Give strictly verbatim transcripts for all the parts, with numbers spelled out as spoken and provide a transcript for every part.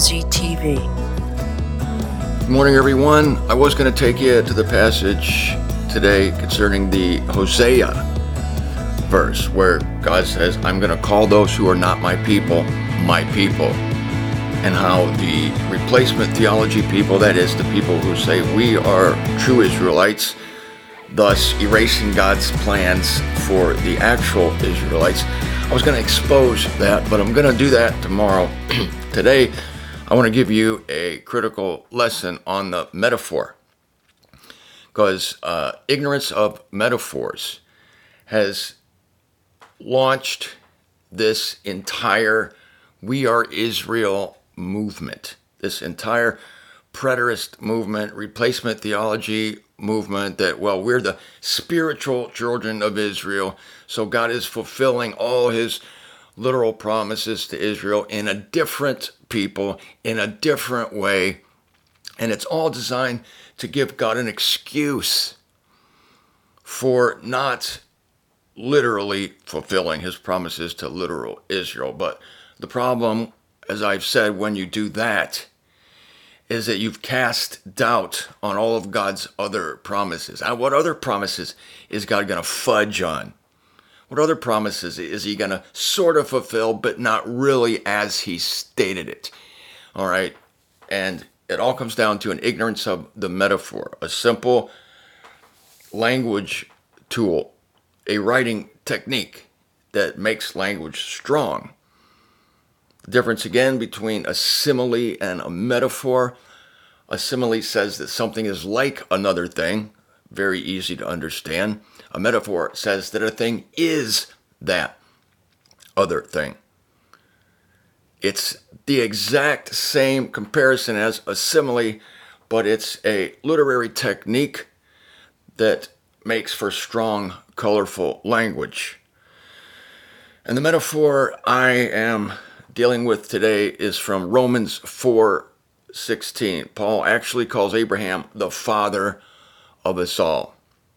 Z T V. Good morning, everyone. I was going to take you to the passage today concerning the Hosea verse where God says, I'm going to call those who are not my people, my people. And how the replacement theology people, that is, the people who say we are true Israelites, thus erasing God's plans for the actual Israelites. I was going to expose that, but I'm going to do that tomorrow. Today, I want to give you a critical lesson on the metaphor, because uh, ignorance of metaphors has launched this entire We Are Israel movement, this entire preterist movement, replacement theology movement that, well, we're the spiritual children of Israel, so God is fulfilling all his literal promises to Israel in a different people, in a different way, and it's all designed to give God an excuse for not literally fulfilling his promises to literal Israel. But the problem, as I've said, when you do that, is that you've cast doubt on all of God's other promises. And what other promises is God going to fudge on? What other promises is he going to sort of fulfill, but not really as he stated it? All right. And it all comes down to an ignorance of the metaphor, a simple language tool, a writing technique that makes language strong. The difference again between a simile and a metaphor. A simile says that something is like another thing, very easy to understand. A metaphor says that a thing is that other thing. It's the exact same comparison as a simile, but it's a literary technique that makes for strong, colorful language. And the metaphor I am dealing with today is from Romans four sixteen. Paul actually calls Abraham the father of us all.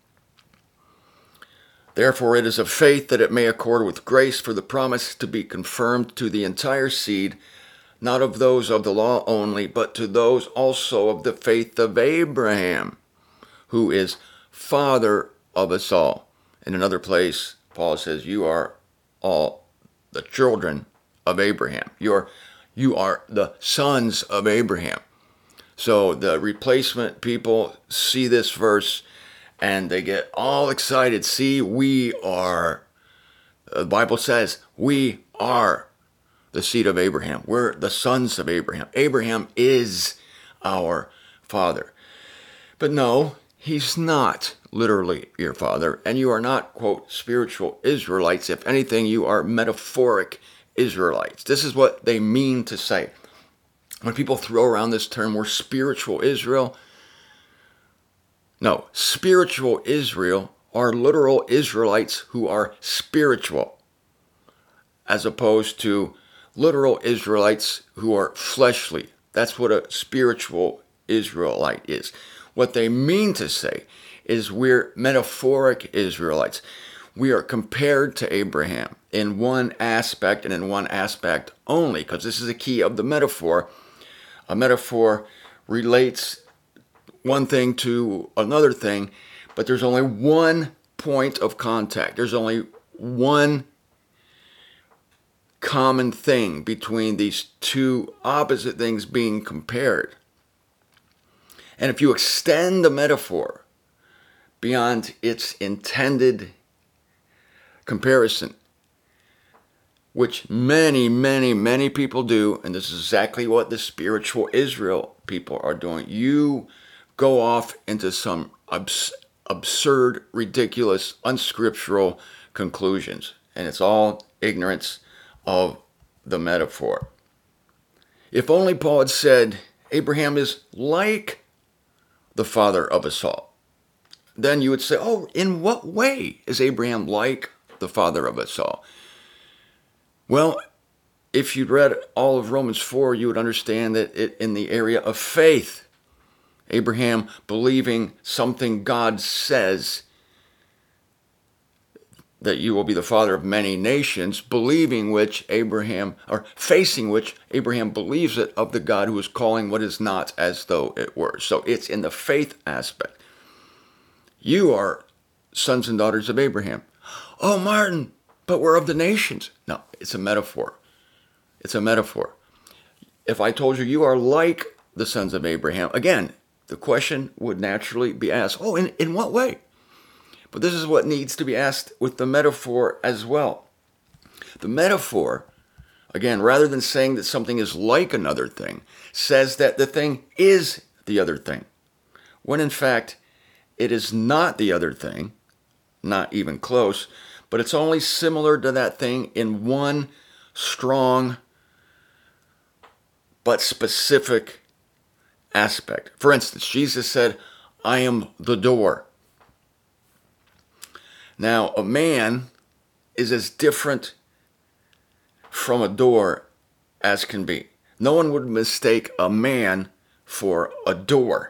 Therefore it is of faith that it may accord with grace for the promise to be confirmed to the entire seed, not of those of the law only, but to those also of the faith of Abraham, who is father of us all. In another place, Paul says, you are all the children of Abraham. You're, you are the sons of Abraham. So the replacement people see this verse and they get all excited. See, we are, the Bible says, we are the seed of Abraham. We're the sons of Abraham. Abraham is our father. But no, he's not literally your father, and you are not, quote, spiritual Israelites. If anything, you are metaphoric Israelites. This is what they mean to say. When people throw around this term, we're spiritual Israel. No, spiritual Israel are literal Israelites who are spiritual, as opposed to literal Israelites who are fleshly. That's what a spiritual Israelite is. What they mean to say is we're metaphoric Israelites. We are compared to Abraham in one aspect and in one aspect only, because this is the key of the metaphor. A metaphor relates one thing to another thing, but there's only one point of contact. There's only one common thing between these two opposite things being compared. And if you extend the metaphor beyond its intended comparison, which many, many, many people do, and this is exactly what the spiritual Israel people are doing. You go off into some abs- absurd, ridiculous, unscriptural conclusions, and it's all ignorance of the metaphor. If only Paul had said, Abraham is like the father of us all, then you would say, oh, in what way is Abraham like the father of us all? Well, if you'd read all of Romans four, you would understand that it, in the area of faith, Abraham believing something God says that you will be the father of many nations, believing which Abraham, or facing which Abraham believes it of the God who is calling what is not as though it were. So it's in the faith aspect. You are sons and daughters of Abraham. Oh, Martin, but we're of the nations. No, it's a metaphor. It's a metaphor. If I told you you are like the sons of Abraham, again, the question would naturally be asked, oh, in, in what way? But this is what needs to be asked with the metaphor as well. The metaphor, again, rather than saying that something is like another thing, says that the thing is the other thing, when in fact it is not the other thing, not even close, but it's only similar to that thing in one strong but specific aspect. For instance, Jesus said, I am the door. Now, a man is as different from a door as can be. No one would mistake a man for a door.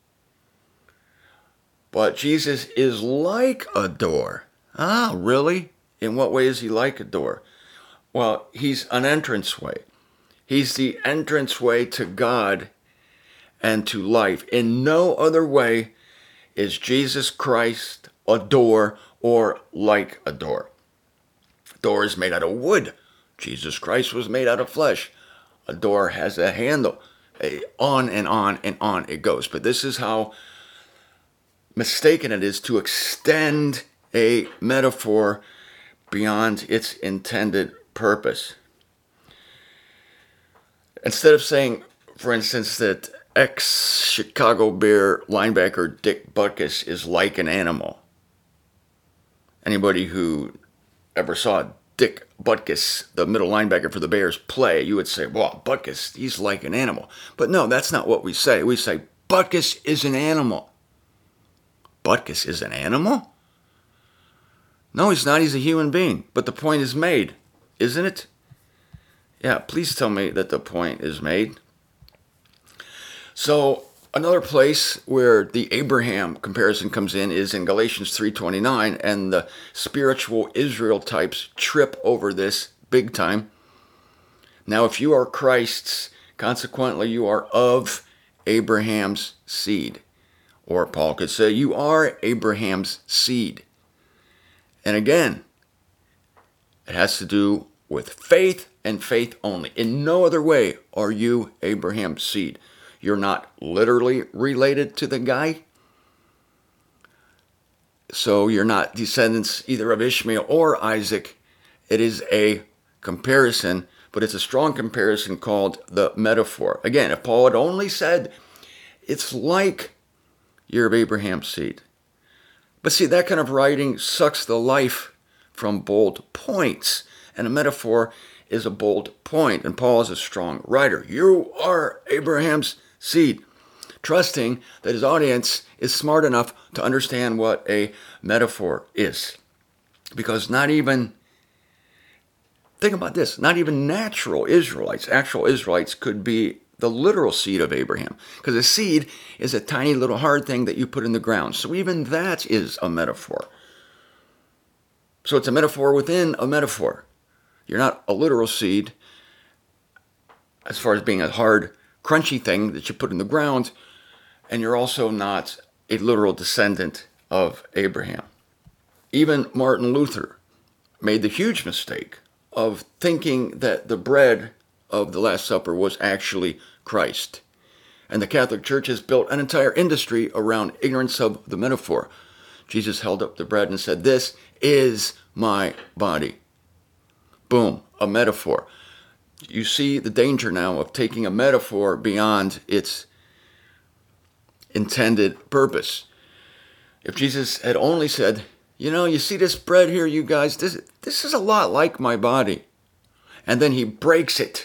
But Jesus is like a door. Ah, really? In what way is he like a door? Well, he's an entranceway. He's the entranceway to God and to life. In no other way is Jesus Christ a door or like a door. A door is made out of wood. Jesus Christ was made out of flesh. A door has a handle. A, on and on and on it goes. But this is how mistaken it is to extend a metaphor beyond its intended purpose. Instead of saying, for instance, that ex-Chicago Bear linebacker Dick Butkus is like an animal. Anybody who ever saw Dick Butkus, the middle linebacker for the Bears, play, you would say, well, Butkus, he's like an animal. But no, that's not what we say. We say, Butkus is an animal. Butkus is an animal? No, he's not. He's a human being. But the point is made, isn't it? Yeah, please tell me that the point is made. So another place where the Abraham comparison comes in is in Galatians three twenty-nine, and the spiritual Israel types trip over this big time. Now, if you are Christ's, consequently you are of Abraham's seed. Or Paul could say, you are Abraham's seed. And again, it has to do with faith and faith only. In no other way are you Abraham's seed. You're not literally related to the guy. So you're not descendants either of Ishmael or Isaac. It is a comparison, but it's a strong comparison called the metaphor. Again, if Paul had only said, it's like you're of Abraham's seed. But see, that kind of writing sucks the life from bold points. And a metaphor is a bold point. And Paul is a strong writer. You are Abraham's seed. Trusting that his audience is smart enough to understand what a metaphor is. Because not even, think about this, not even natural Israelites, actual Israelites could be the literal seed of Abraham. Because a seed is a tiny little hard thing that you put in the ground. So even that is a metaphor. So it's a metaphor within a metaphor. You're not a literal seed as far as being a hard, crunchy thing that you put in the ground. And you're also not a literal descendant of Abraham. Even Martin Luther made the huge mistake of thinking that the bread of the Last Supper was actually Christ. And the Catholic Church has built an entire industry around ignorance of the metaphor. Jesus held up the bread and said, this is my body. Boom, a metaphor. You see the danger now of taking a metaphor beyond its intended purpose. If Jesus had only said, you know, you see this bread here, you guys, this, this is a lot like my body. And then he breaks it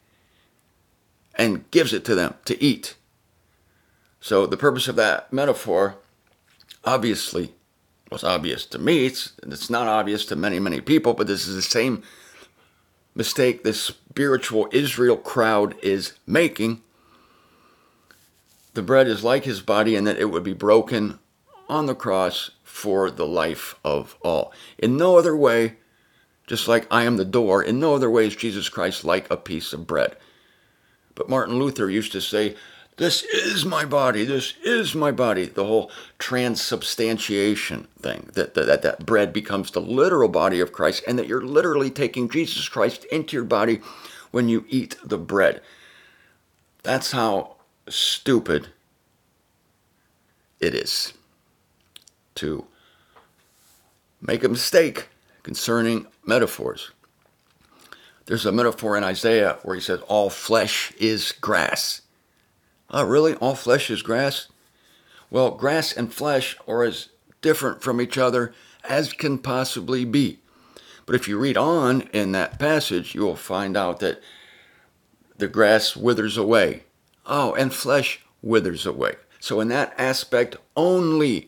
and gives it to them to eat. So the purpose of that metaphor, obviously, was obvious to me. It's, it's not obvious to many, many people, but this is the same mistake this spiritual Israel crowd is making. The bread is like his body, and that it would be broken on the cross for the life of all. In no other way, just like I am the door, in no other way is Jesus Christ like a piece of bread. But Martin Luther used to say, this is my body, this is my body. The whole transubstantiation thing, that, that, that bread becomes the literal body of Christ, and that you're literally taking Jesus Christ into your body when you eat the bread. That's how stupid it is to make a mistake concerning metaphors. There's a metaphor in Isaiah where he says, all flesh is grass. Oh, really? All flesh is grass? Well, grass and flesh are as different from each other as can possibly be. But if you read on in that passage, you will find out that the grass withers away. Oh, and flesh withers away. So in that aspect only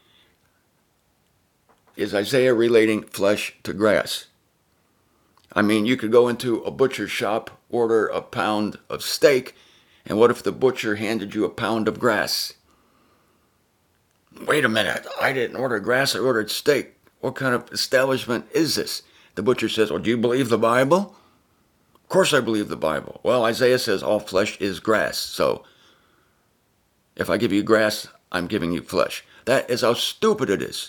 is Isaiah relating flesh to grass. I mean, you could go into a butcher shop, order a pound of steak, and what if the butcher handed you a pound of grass? Wait a minute, I didn't order grass, I ordered steak. What kind of establishment is this? The butcher says, well, do you believe the Bible? Of course I believe the Bible. Well, Isaiah says all flesh is grass, so if I give you grass, I'm giving you flesh. That is how stupid it is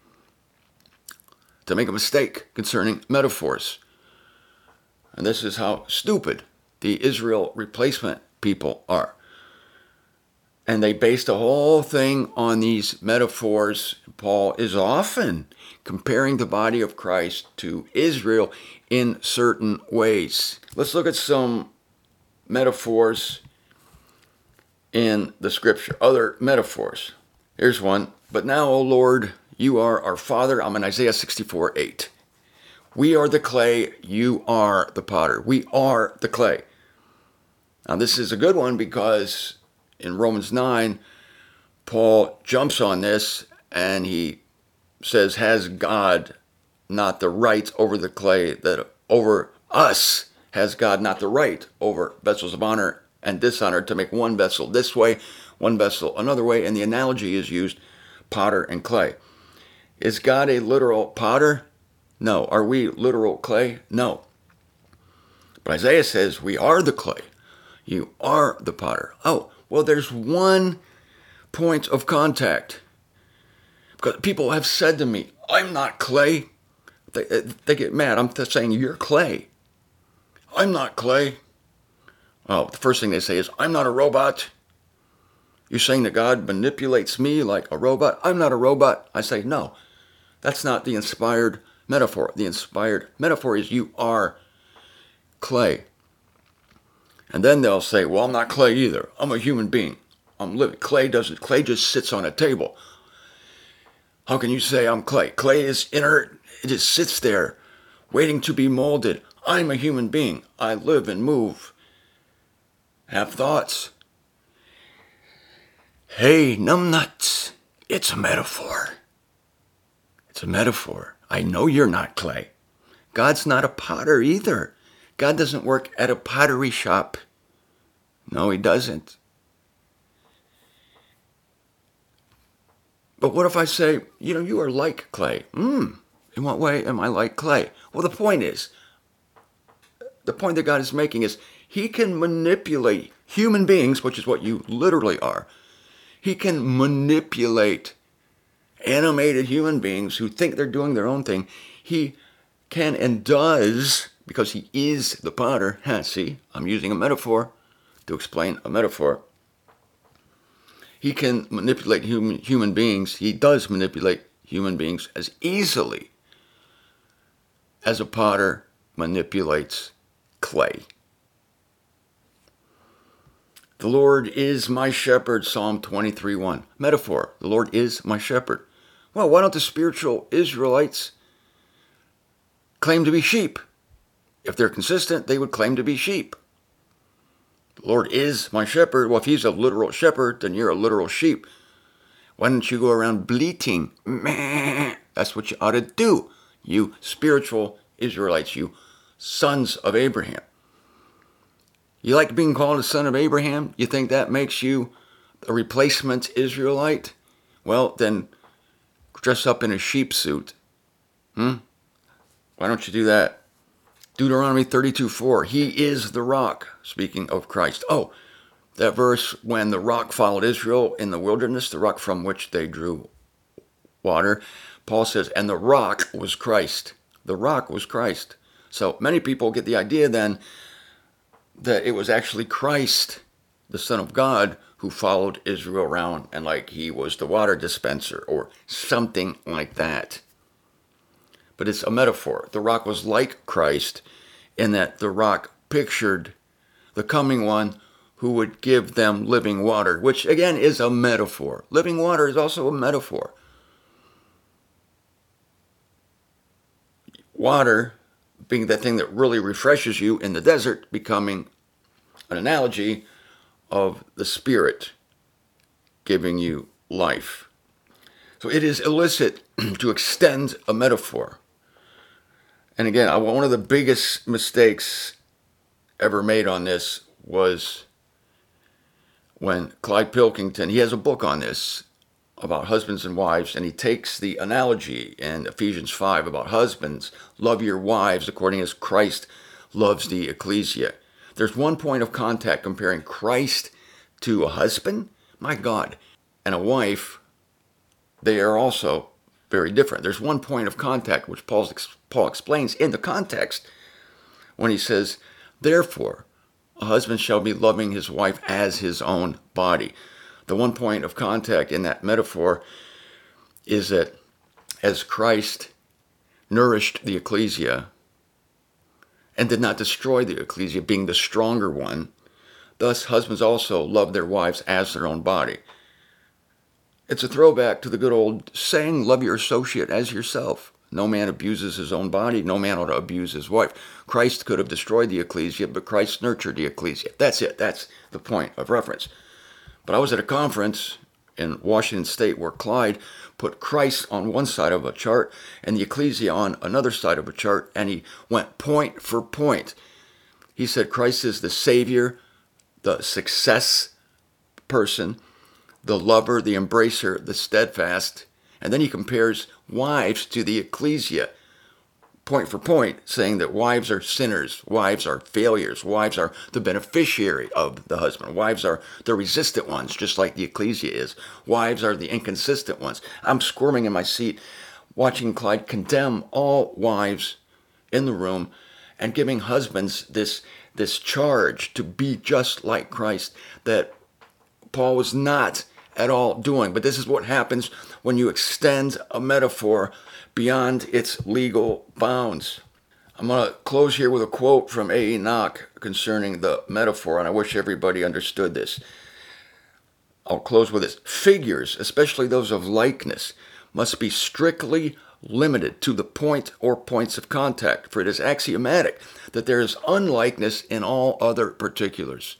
to make a mistake concerning metaphors. And this is how stupid the Israel replacement people are. And they base the whole thing on these metaphors. Paul is often comparing the body of Christ to Israel in certain ways. Let's look at some metaphors in the scripture, other metaphors. Here's one. But now, O Lord, you are our Father. I'm in Isaiah sixty-four eight. We are the clay, you are the potter. We are the clay. Now this is a good one because in Romans nine, Paul jumps on this and he says, has God not the right over the clay, that over us has God not the right over vessels of honor and dishonor, to make one vessel this way, one vessel another way? And the analogy is used, potter and clay. Is God a literal potter? No. Are we literal clay? No. But Isaiah says we are the clay. You are the potter. Oh, well, there's one point of contact. Because people have said to me, I'm not clay. They, they get mad. I'm just saying, you're clay. I'm not clay. Oh, the first thing they say is, I'm not a robot. You're saying that God manipulates me like a robot? I'm not a robot. I say, no, that's not the inspired metaphor. The inspired metaphor is you are clay. And then they'll say, well, I'm not clay either. I'm a human being. I'm living. Clay doesn't, clay just sits on a table. How can you say I'm clay? Clay is inert. It just sits there waiting to be molded. I'm a human being. I live and move, have thoughts. Hey, numbnuts, it's a metaphor. It's a metaphor. I know you're not clay. God's not a potter either. God doesn't work at a pottery shop. No, he doesn't. But what if I say, you know, you are like clay? Hmm, in what way am I like clay? Well, the point is, the point that God is making is he can manipulate human beings, which is what you literally are. He can manipulate animated human beings who think they're doing their own thing. He can and does, because he is the potter. See, I'm using a metaphor to explain a metaphor. He can manipulate human, human beings. He does manipulate human beings as easily as a potter manipulates clay. The Lord is my shepherd, Psalm twenty-three one. Metaphor, the Lord is my shepherd. Well, why don't the spiritual Israelites claim to be sheep? If they're consistent, they would claim to be sheep. The Lord is my shepherd. Well, if he's a literal shepherd, then you're a literal sheep. Why don't you go around bleating? Meh. That's what you ought to do, you spiritual Israelites, you sons of Abraham. You like being called a son of Abraham? You think that makes you a replacement Israelite? Well, then dress up in a sheep suit? Hmm? Why don't you do that? Deuteronomy thirty-two four, he is the rock, speaking of Christ. Oh, that verse, when the rock followed Israel in the wilderness, the rock from which they drew water, Paul says, and the rock was Christ. The rock was Christ. So many people get the idea then that it was actually Christ, the Son of God, who followed Israel around and like he was the water dispenser or something like that. But it's a metaphor. The rock was like Christ in that the rock pictured the coming one who would give them living water, which again is a metaphor. Living water is also a metaphor. Water being that thing that really refreshes you in the desert, becoming an analogy of the Spirit giving you life. So it is illicit to extend a metaphor. And again, one of the biggest mistakes ever made on this was when Clyde Pilkington, he has a book on this about husbands and wives, and he takes the analogy in Ephesians five about husbands, love your wives according as Christ loves the ecclesia. There's one point of contact comparing Christ to a husband, my God, and a wife. They are also very different. There's one point of contact which Paul's, Paul explains in the context when he says, therefore, a husband shall be loving his wife as his own body. The one point of contact in that metaphor is that as Christ nourished the ecclesia and did not destroy the ecclesia, being the stronger one, thus husbands also love their wives as their own body. It's a throwback to the good old saying, love your associate as yourself. No man abuses his own body. No man ought to abuse his wife. Christ could have destroyed the ecclesia, but Christ nurtured the ecclesia. That's it. That's the point of reference. But I was at a conference in Washington State where Clyde put Christ on one side of a chart and the ecclesia on another side of a chart, and he went point for point. He said Christ is the Savior, the success person, the lover, the embracer, the steadfast. And then he compares wives to the ecclesia, point for point, saying that wives are sinners, wives are failures, wives are the beneficiary of the husband, wives are the resistant ones, just like the ecclesia is. Wives are the inconsistent ones. I'm squirming in my seat watching Clyde condemn all wives in the room and giving husbands this, this charge to be just like Christ that Paul was not at all doing. But this is what happens when you extend a metaphor beyond its legal bounds. I'm going to close here with a quote from A. Enoch concerning the metaphor, and I wish everybody understood this. I'll close with this. Figures, especially those of likeness, must be strictly limited to the point or points of contact, for it is axiomatic that there is unlikeness in all other particulars.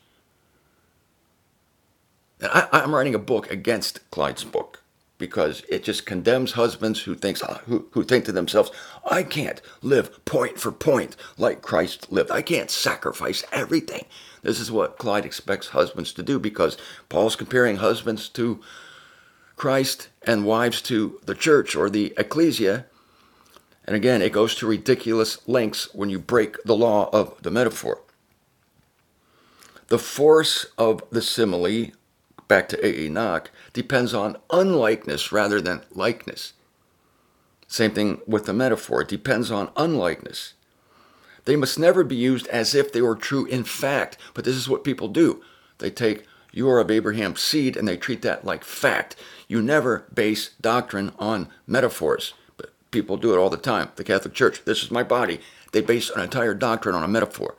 And I, I'm writing a book against Clyde's book because it just condemns husbands who thinks who, who think to themselves, I can't live point for point like Christ lived. I can't sacrifice everything. This is what Clyde expects husbands to do because Paul's comparing husbands to Christ and wives to the church or the ecclesia. And again, it goes to ridiculous lengths when you break the law of the metaphor. The force of the simile, back to A. Enoch, depends on unlikeness rather than likeness. Same thing with the metaphor. It depends on unlikeness. They must never be used as if they were true in fact, but this is what people do. They take, you are of Abraham's seed, and they treat that like fact. You never base doctrine on metaphors, but people do it all the time. The Catholic Church, this is my body. They base an entire doctrine on a metaphor.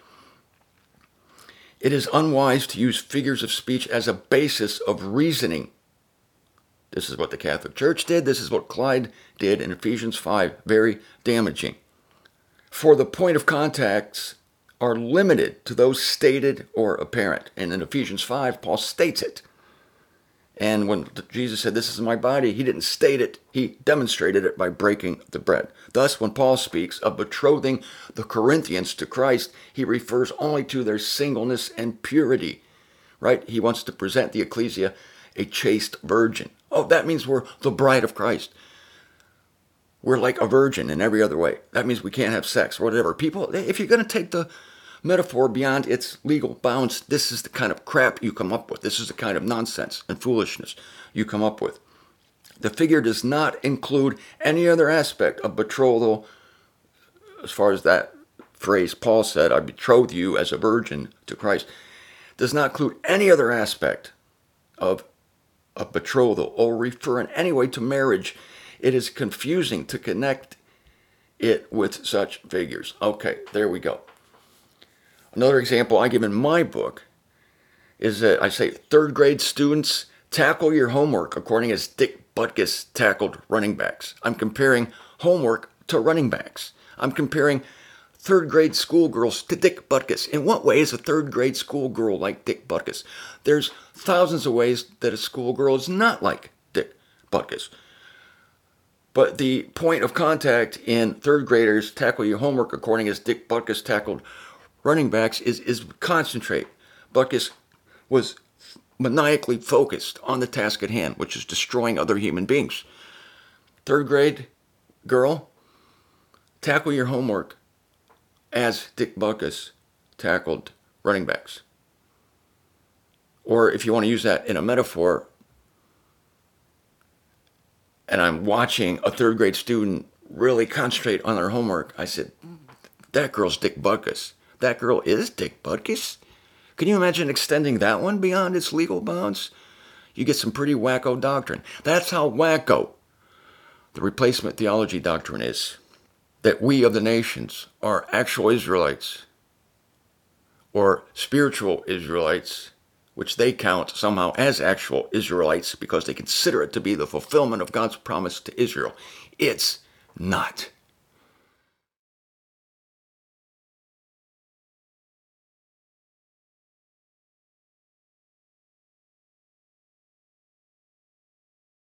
It is unwise to use figures of speech as a basis of reasoning. This is what the Catholic Church did. This is what Clyde did in Ephesians five. Very damaging. For the point of contacts are limited to those stated or apparent. And in Ephesians five, Paul states it. And when Jesus said, this is my body, he didn't state it. He demonstrated it by breaking the bread. Thus, when Paul speaks of betrothing the Corinthians to Christ, he refers only to their singleness and purity, right? He wants to present the ecclesia a chaste virgin. Oh, that means we're the bride of Christ. we're like a virgin in every other way. That means we can't have sex or whatever. People, if you're going to take the metaphor beyond its legal bounds, this is the kind of crap you come up with. This is the kind of nonsense and foolishness you come up with. The figure does not include any other aspect of betrothal, as far as that phrase Paul said, I betroth you as a virgin to Christ, does not include any other aspect of, of betrothal or refer in any way to marriage. It is confusing to connect it with such figures. Okay, there we go. Another example I give in my book is that I say, third grade students, tackle your homework according as Dick Butkus tackled running backs. I'm comparing homework to running backs. I'm comparing third grade schoolgirls to Dick Butkus. In what way is a third grade schoolgirl like Dick Butkus? There's thousands of ways that a schoolgirl is not like Dick Butkus. But the point of contact in third graders tackle your homework according as Dick Butkus tackled running backs is, is concentrate. Butkus was maniacally focused on the task at hand, which is destroying other human beings. Third grade girl, tackle your homework as Dick Butkus tackled running backs. Or if you want to use that in a metaphor, and I'm watching a third grade student really concentrate on their homework, I said, that girl's Dick Butkus. That girl is Dick Butkus. Can you imagine extending that one beyond its legal bounds? You get some pretty wacko doctrine. That's how wacko the replacement theology doctrine is. That we of the nations are actual Israelites or spiritual Israelites, which they count somehow as actual Israelites because they consider it to be the fulfillment of God's promise to Israel. It's not.